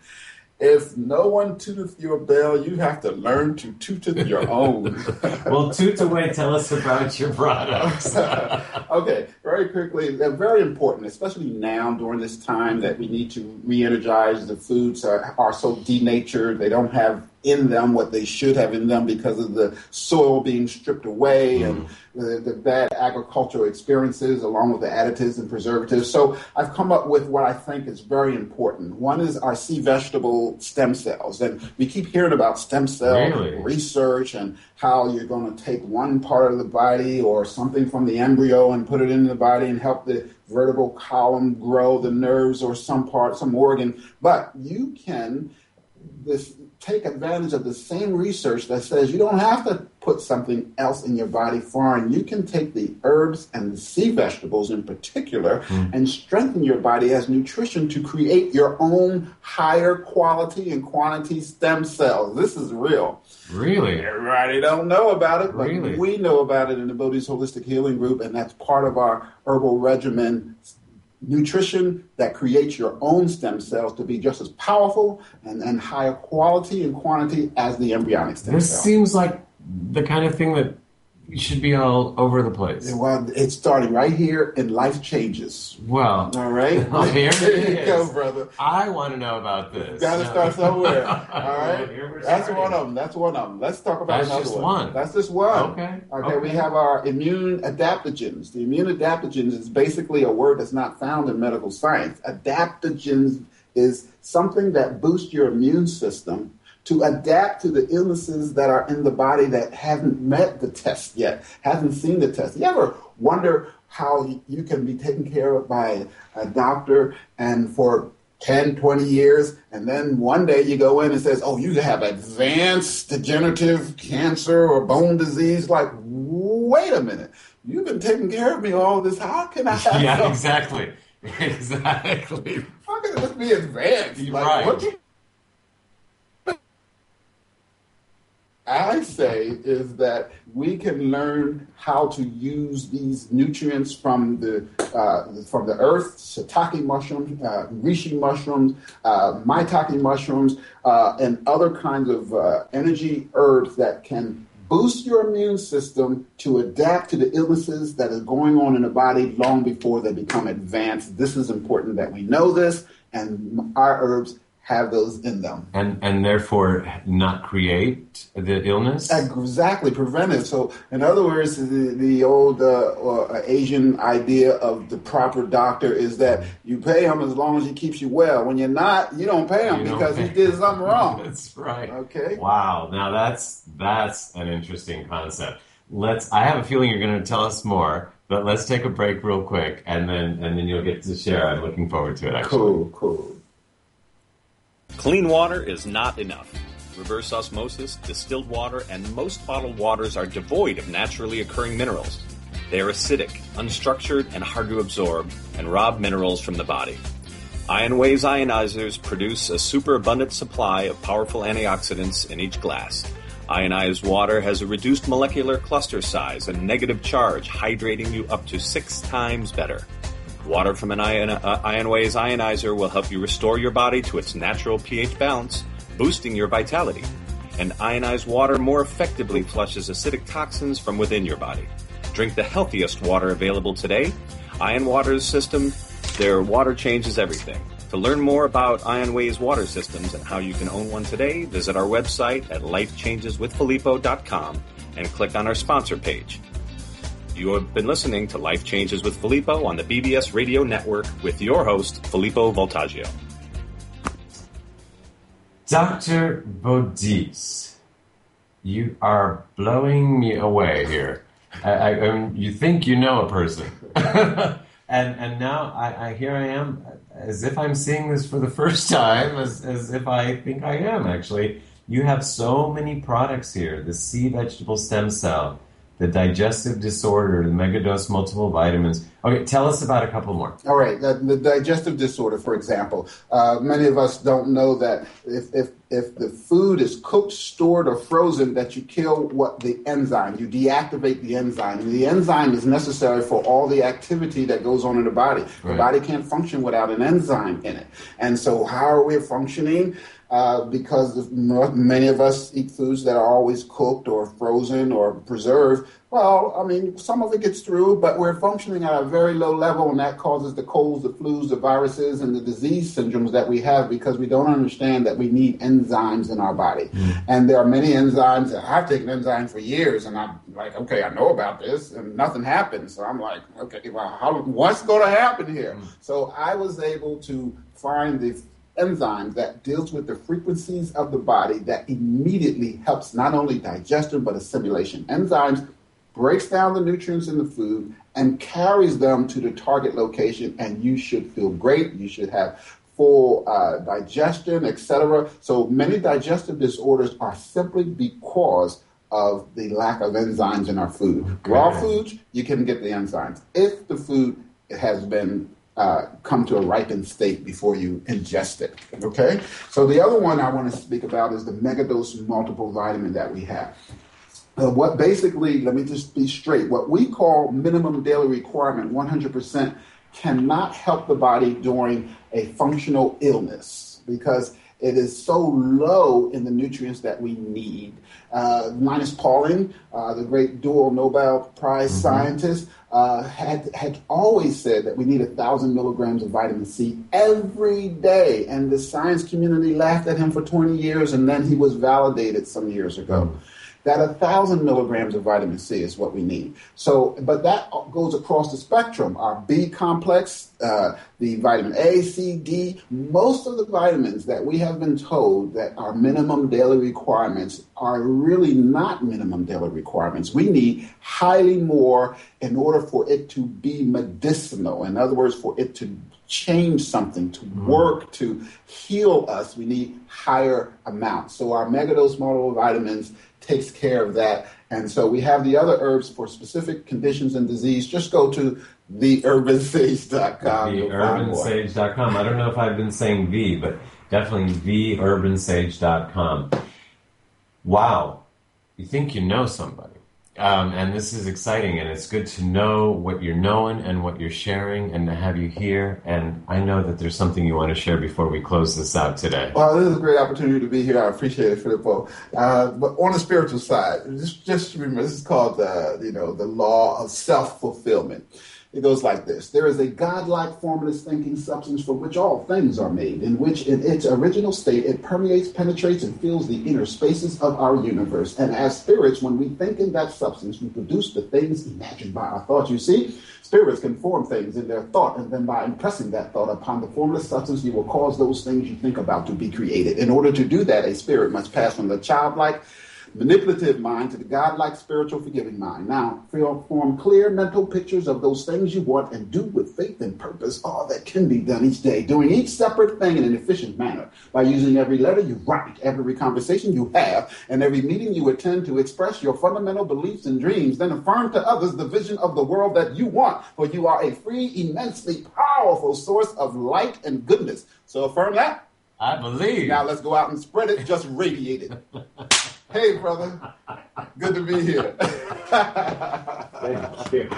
If no one tooteth your bell, you have to learn to tooteth your own." Well, toot away, tell us about your products. Okay, very quickly, they're very important, especially now during this time that we need to re-energize. The foods are, are so denatured. They don't have in them what they should have in them because of the soil being stripped away mm. and the, the bad agricultural experiences along with the additives and preservatives. So I've come up with what I think is very important. One is our sea vegetable stem cells. And we keep hearing about stem cell really? research and how you're going to take one part of the body or something from the embryo and put it into the body and help the vertebral column grow, the nerves or some part, some organ. But you can this take advantage of the same research that says you don't have to put something else in your body foreign. You can take the herbs and the sea vegetables in particular mm. and strengthen your body as nutrition to create your own higher quality and quantity stem cells. This is real. Really? Everybody don't know about it, but really? we know about it in the Bodhi's Holistic Healing Group, and that's part of our herbal regimen. Nutrition that creates your own stem cells to be just as powerful and, and higher quality and quantity as the embryonic stem this cell. This seems like the kind of thing that should be all over the place. Well, it's starting right here in Life Changes. Well, all right. Well, here it there you is. go, brother. I want to know about this. Got to start somewhere. All right. Well, That's one of them. That's one of them. Let's talk about That's another just one. one. That's just one. Okay. okay. Okay. We have our immune adaptogens. The immune adaptogens is basically a word that's not found in medical science. Adaptogens is something that boosts your immune system to adapt to the illnesses that are in the body that haven't met the test yet, haven't seen the test. You ever wonder how you can be taken care of by a doctor and for ten, twenty years, and then one day you go in and says, oh, you have advanced degenerative cancer or bone disease. Like, wait a minute. You've been taking care of me all this. How can I have Yeah, something? exactly. Exactly. How can this be advanced? You're like, right. What you I say is that we can learn how to use these nutrients from the uh, from the earth, shiitake mushrooms, uh, reishi mushrooms, uh, maitake mushrooms, uh, and other kinds of uh, energy herbs that can boost your immune system to adapt to the illnesses that are going on in the body long before they become advanced. This is important that we know this, and our herbs have those in them. And and therefore not create the illness? Exactly, prevent it. So, in other words, the, the old uh, uh, Asian idea of the proper doctor is that you pay him as long as he keeps you well. When you're not, you don't pay him You don't because pay. he did something wrong. That's right. Okay. Wow. Now that's that's an interesting concept. Let's. I have a feeling you're going to tell us more, but let's take a break real quick, and then and then you'll get to share. I'm looking forward to it. Actually. Cool, cool. Clean water is not enough. Reverse osmosis, distilled water, and most bottled waters are devoid of naturally occurring minerals. They are acidic, unstructured, and hard to absorb, and rob minerals from the body. IonWaves ionizers produce a superabundant supply of powerful antioxidants in each glass. Ionized water has a reduced molecular cluster size and negative charge, hydrating you up to six times better. Water from an Ion, uh, IonWaves ionizer will help you restore your body to its natural pH balance, boosting your vitality. and ionized water more effectively flushes acidic toxins from within your body. Drink the healthiest water available today. Ion Water's system, their water changes everything. To learn more about IonWay's water systems and how you can own one today, visit our website at life changes with filippo dot com and click on our sponsor page. You have been listening to Life Changes with Filippo on the B B S Radio Network with your host, Filippo Voltaggio. Doctor Bodice, you are blowing me away here. I, I, um, you think you know a person. and and now I, I here I am, as if I'm seeing this for the first time, as, as if I think I am, actually. You have so many products here. The sea vegetable stem cell, the digestive disorder, the megadose multiple vitamins. Okay, tell us about a couple more. All right, the, the digestive disorder, for example. Uh, many of us don't know that if, if if the food is cooked, stored, or frozen, that you kill what the enzyme, you deactivate the enzyme. And the enzyme is necessary for all the activity that goes on in the body. Right. The body can't function without an enzyme in it. And so how are we functioning? Uh, because of, many of us eat foods that are always cooked or frozen or preserved. Well, I mean, some of it gets through, but we're functioning at a very low level, and that causes the colds, the flus, the viruses, and the disease syndromes that we have because we don't understand that we need enzymes in our body. Mm. And there are many enzymes. I've taken enzymes for years, and I'm like, okay, I know about this, and nothing happens. So I'm like, okay, well, how, what's going to happen here? Mm. So I was able to find the enzyme that deals with the frequencies of the body that immediately helps not only digestion but assimilation. Enzymes breaks down the nutrients in the food and carries them to the target location, and you should feel great. You should have full uh, digestion, et cetera. So many digestive disorders are simply because of the lack of enzymes in our food. Okay. Raw foods, you can get the enzymes. If the food has been Uh, come to a ripened state before you ingest it, okay? So the other one I want to speak about is the megadose multiple vitamin that we have. Uh, what basically, let me just be straight, what we call minimum daily requirement, one hundred percent, cannot help the body during a functional illness because it is so low in the nutrients that we need. Uh, Linus Pauling, uh, the great dual Nobel Prize mm-hmm. scientist, uh, had had always said that we need a thousand milligrams of vitamin C every day. And the science community laughed at him for twenty years, and then he was validated some years ago. Mm-hmm. That a thousand milligrams of vitamin C is what we need. So, but that goes across the spectrum. Our B complex, uh, the vitamin A, C, D, most of the vitamins that we have been told that are minimum daily requirements are really not minimum daily requirements. We need highly more in order for it to be medicinal. In other words, for it to change something, to work, to heal us, we need higher amounts. So our megadose multiple vitamins takes care of that. And so we have the other herbs for specific conditions and disease. Just go to the urban sage dot com. the urban sage dot com. I don't know if I've been saying V, but definitely the urban sage dot com. Wow. You think you know somebody. Um, and this is exciting, and it's good to know what you're knowing and what you're sharing and to have you here. And I know that there's something you want to share before we close this out today. Well, this is a great opportunity to be here. I appreciate it, Filippo. Uh, but on the spiritual side, just, just remember, this is called the, you know, the law of self-fulfillment. It goes like this. There is a godlike formless thinking substance from which all things are made, in which in its original state it permeates, penetrates, and fills the inner spaces of our universe. And as spirits, when we think in that substance, we produce the things imagined by our thoughts. You see, spirits can form things in their thought, and then by impressing that thought upon the formless substance, you will cause those things you think about to be created. In order to do that, a spirit must pass from the childlike manipulative mind to the godlike spiritual forgiving mind. Now, form clear mental pictures of those things you want and do with faith and purpose all that can be done each day, doing each separate thing in an efficient manner by using every letter you write, every conversation you have, and every meeting you attend to express your fundamental beliefs and dreams, then affirm to others the vision of the world that you want, for you are a free, immensely powerful source of light and goodness. So affirm that. I believe. Now let's go out and spread it, just radiate it. Hey, brother. Good to be here. Thank you.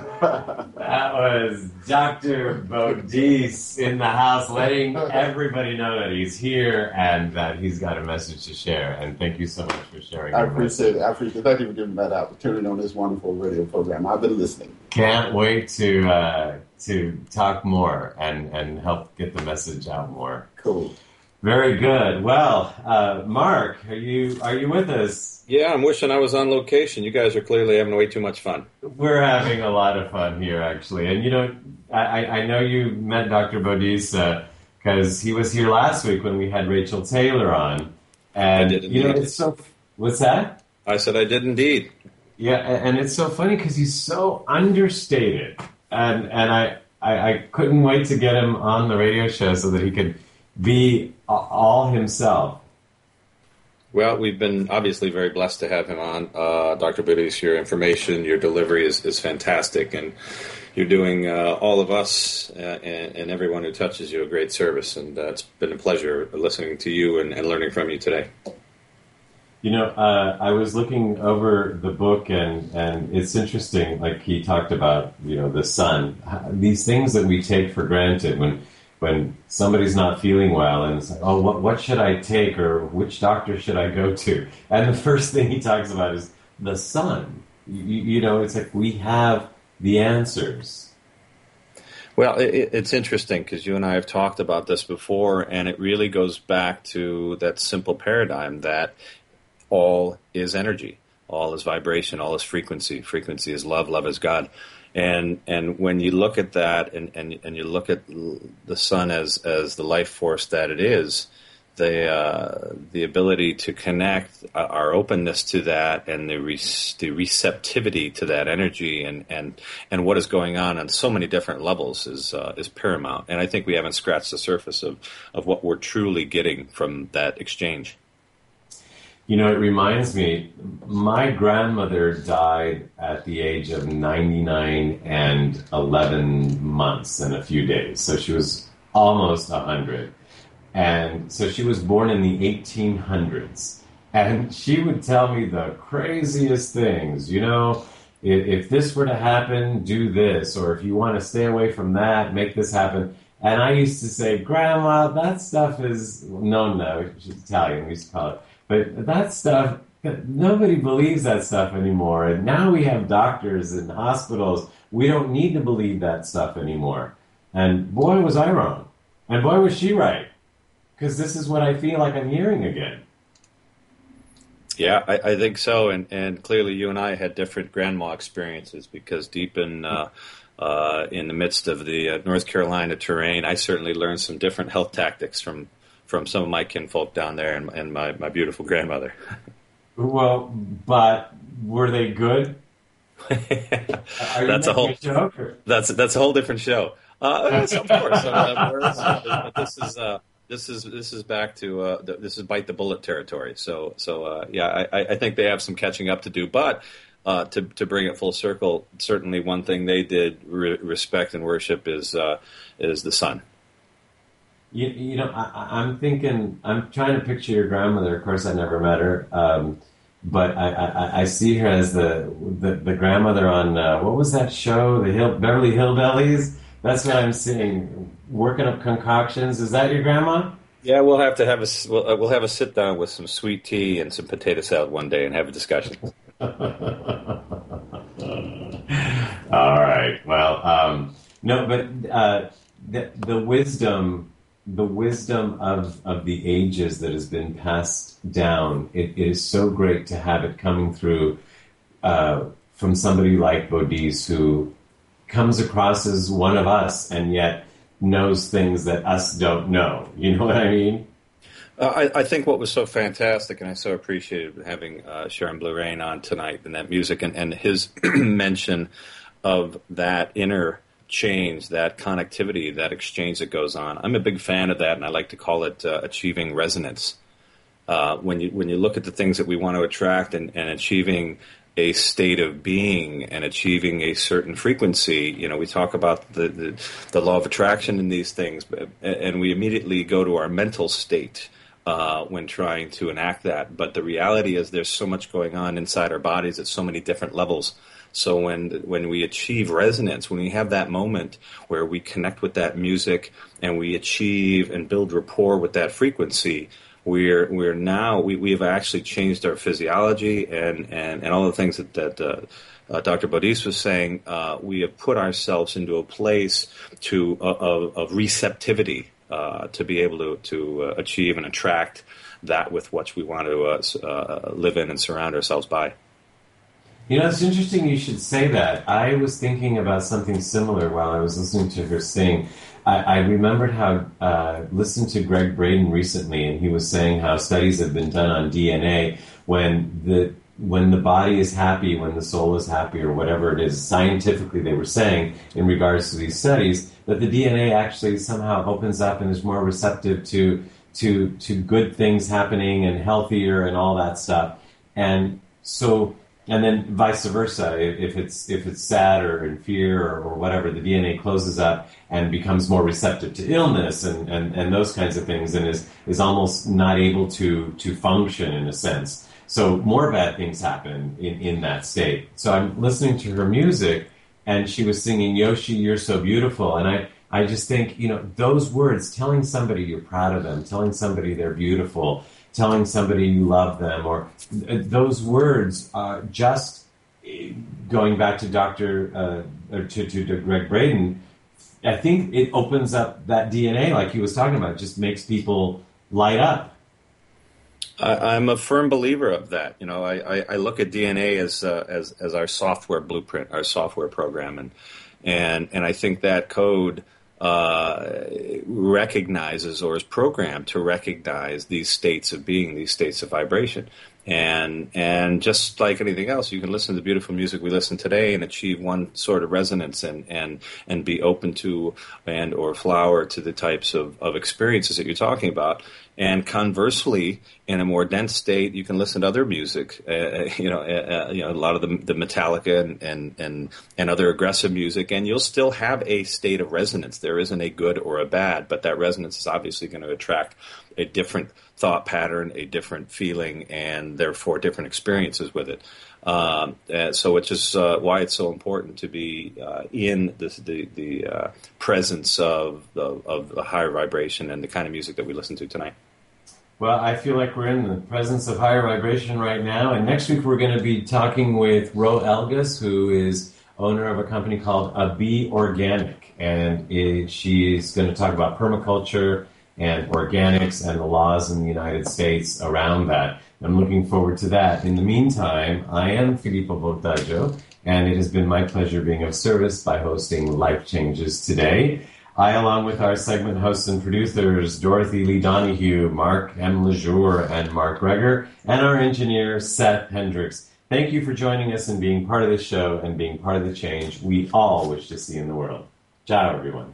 That was Doctor Bodis in the house, letting everybody know that he's here and that he's got a message to share. And thank you so much for sharing. I appreciate it. I appreciate it. Thank you for giving me that opportunity on this wonderful radio program. I've been listening. Can't wait to uh, to talk more and, and help get the message out more. Cool. Very good. Well, uh, Mark, are you are you with us? Yeah, I'm wishing I was on location. You guys are clearly having way too much fun. We're having a lot of fun here, actually. And, you know, I, I know you met Doctor Bodis because he was here last week when we had Rachel Taylor on. And, I did indeed. You know, it's so... What's that? I said I did indeed. Yeah, and it's so funny because he's so understated. And and I, I, I couldn't wait to get him on the radio show so that he could be all himself. Well, we've been obviously very blessed to have him on. Uh, Doctor Bodis, your information, your delivery is, is fantastic, and you're doing uh, all of us uh, and, and everyone who touches you a great service, and uh, it's been a pleasure listening to you and, and learning from you today. You know, uh, I was looking over the book, and, and it's interesting, like he talked about, you know, the sun, these things that we take for granted when when somebody's not feeling well and it's like, oh, what, what should I take or which doctor should I go to? And the first thing he talks about is the sun. You, you know, it's like we have the answers. Well, it, it's interesting because you and I have talked about this before, and it really goes back to that simple paradigm that all is energy, all is vibration, all is frequency. Frequency is love, love is God. And and when you look at that and, and, and you look at the sun as, as the life force that it is, the uh, the ability to connect, uh, our openness to that and the re- the receptivity to that energy and, and, and what is going on on so many different levels is uh, is paramount. And I think we haven't scratched the surface of, of what we're truly getting from that exchange. You know, it reminds me, my grandmother died at the age of ninety-nine and eleven months and a few days. So she was almost one hundred. And so she was born in the eighteen hundreds. And she would tell me the craziest things. You know, if, if this were to happen, do this. Or if you want to stay away from that, make this happen. And I used to say, Grandma, that stuff is... No, no, she's Italian, we used to call it. But that stuff, nobody believes that stuff anymore. And now we have doctors and hospitals. We don't need to believe that stuff anymore. And boy, was I wrong. And boy, was she right. Because this is what I feel like I'm hearing again. Yeah, I, I think so. And, and clearly you and I had different grandma experiences because deep in uh, uh, in the midst of the uh, North Carolina terrain, I certainly learned some different health tactics from from some of my kinfolk down there and, and my, my beautiful grandmother. Well, but were they good? that's a whole joke, that's that's a whole different show. Uh, yes, of course. Uh, this is uh, this is this is back to uh, this is bite the bullet territory. So so uh, yeah, I, I think they have some catching up to do. But uh, to to bring it full circle, certainly one thing they did re- respect and worship is uh, is the sun. You, you know, I, I'm thinking, I'm trying to picture your grandmother. Of course, I never met her, um, but I, I, I see her as the the, the grandmother on, uh, what was that show, the Hill, Beverly Hillbillies? That's what I'm seeing, working up concoctions. Is that your grandma? Yeah, we'll have to have a, we'll, uh, we'll have a sit down with some sweet tea and some potato salad one day and have a discussion. All right. Well, um, no, but uh, the, the wisdom... the wisdom of, of the ages that has been passed down, it, it is so great to have it coming through uh, from somebody like Bodis who comes across as one of us and yet knows things that us don't know. You know what I mean? Uh, I, I think what was so fantastic, and I so appreciated having uh, Sharon Blue Rain on tonight and that music and, and his mention of that inner change, that connectivity, that exchange that goes on. I'm a big fan of that, and I like to call it uh, achieving resonance. Uh, when you when you look at the things that we want to attract and, and achieving a state of being and achieving a certain frequency, you know, we talk about the, the, the law of attraction in these things, but, and we immediately go to our mental state uh, when trying to enact that. But the reality is there's so much going on inside our bodies at so many different levels So when when we achieve resonance, when we have that moment where we connect with that music and we achieve and build rapport with that frequency, we're we're now we we have actually changed our physiology and and, and all the things that that. Uh, Uh, Doctor Bodis was saying, uh, we have put ourselves into a place to uh, of, of receptivity uh, to be able to, to uh, achieve and attract that with which we want to uh, uh, live in and surround ourselves by. You know, it's interesting you should say that. I was thinking about something similar while I was listening to her sing. I, I remembered how uh, listened to Greg Braden recently, and he was saying how studies have been done on D N A when the when the body is happy, when the soul is happy, or whatever it is, scientifically they were saying in regards to these studies, that the D N A actually somehow opens up and is more receptive to to to good things happening and healthier and all that stuff. And so, and then vice versa, if, if it's if it's sad or in fear or, or whatever, the D N A closes up and becomes more receptive to illness and, and, and those kinds of things, and is is almost not able to to function in a sense. So more bad things happen in, in that state. So I'm listening to her music, and she was singing, "Yoshi, you're so beautiful." And I, I just think, you know, those words, telling somebody you're proud of them, telling somebody they're beautiful, telling somebody you love them, or th- those words are just, going back to Doctor Uh, or to, to, to Greg Braden, I think it opens up that D N A, like he was talking about, just makes people light up. I, I'm a firm believer of that. You know, I, I, I look at D N A as uh, as as our software blueprint, our software program, and and and I think that code uh, recognizes or is programmed to recognize these states of being, these states of vibration. And and just like anything else, you can listen to the beautiful music we listen today and achieve one sort of resonance and and, and be open to and or flower to the types of, of experiences that you're talking about. And conversely, in a more dense state, you can listen to other music, uh, you know, uh, you know, a lot of the, the Metallica and, and, and, and other aggressive music, and you'll still have a state of resonance. There isn't a good or a bad, but that resonance is obviously going to attract a different thought pattern, a different feeling, and therefore different experiences with it. Um, uh, so it's just uh, why it's so important to be uh, in this, the the uh, presence of the, of the higher vibration and the kind of music that we listen to tonight. Well, I feel like we're in the presence of higher vibration right now, and next week we're going to be talking with Ro Elgas, who is owner of a company called A Be Organic, and it, she's going to talk about permaculture and organics and the laws in the United States around that. I'm looking forward to that. In the meantime, I am Filippo Voltaggio, and it has been my pleasure being of service by hosting Life Changes today. I, along with our segment hosts and producers, Dorothy Lee Donahue, Mark M. Lejour, and Mark Greger, and our engineer, Seth Hendricks. Thank you for joining us and being part of the show and being part of the change we all wish to see in the world. Ciao, everyone.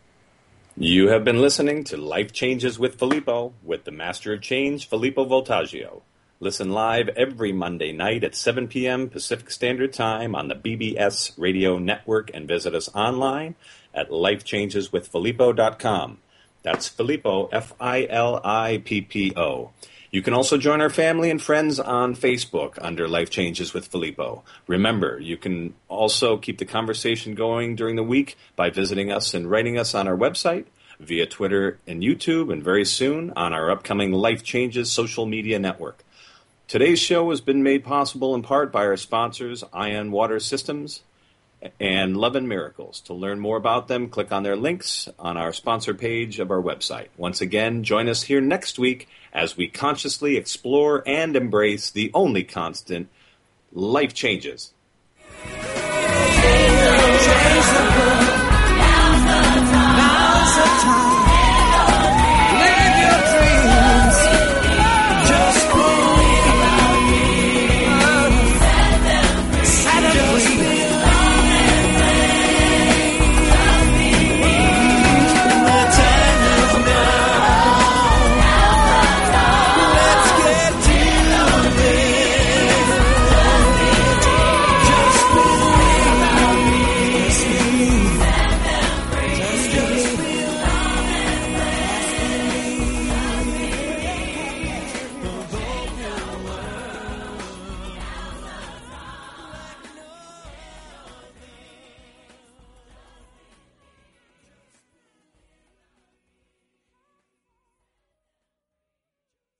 You have been listening to Life Changes with Filippo, with the Master of Change, Filippo Voltaggio. Listen live every Monday night at seven p.m. Pacific Standard Time on the B B S Radio Network, and visit us online at life changes with filippo dot com. That's Filippo, F I L I P P O. You can also join our family and friends on Facebook under Life Changes with Filippo. Remember, you can also keep the conversation going during the week by visiting us and writing us on our website, via Twitter and YouTube, and very soon on our upcoming Life Changes social media network. Today's show has been made possible in part by our sponsors, Ion Water Systems and Love and Miracles. To learn more about them, click on their links on our sponsor page of our website. Once again, join us here next week as we consciously explore and embrace the only constant, life changes. Now's the time.